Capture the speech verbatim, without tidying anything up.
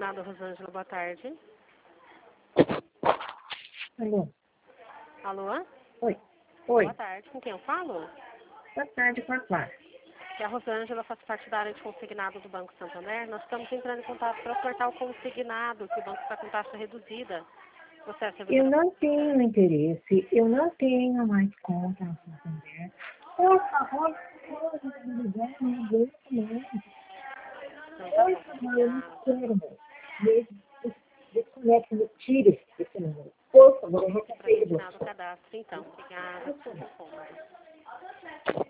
consignado, Rosângela, boa tarde. Alô? Alô? Oi. Oi. Boa tarde, com quem eu falo? Boa tarde, com a Clara. Que a Rosângela faz parte da área de consignado do Banco Santander. Nós estamos entrando em contato para cortar o consignado, que o banco está com taxa reduzida. Você é Eu servidora? não tenho interesse, eu não tenho mais conta no Santander. Por favor, pode me ligar, não aguento mais. Não, tá Por bom, favor, eu não obrigada. quero mais. Des- Desconecte, me tire esse número. Por favor, eu Para recomendo retirar do você. cadastro, então. Obrigada. Por favor.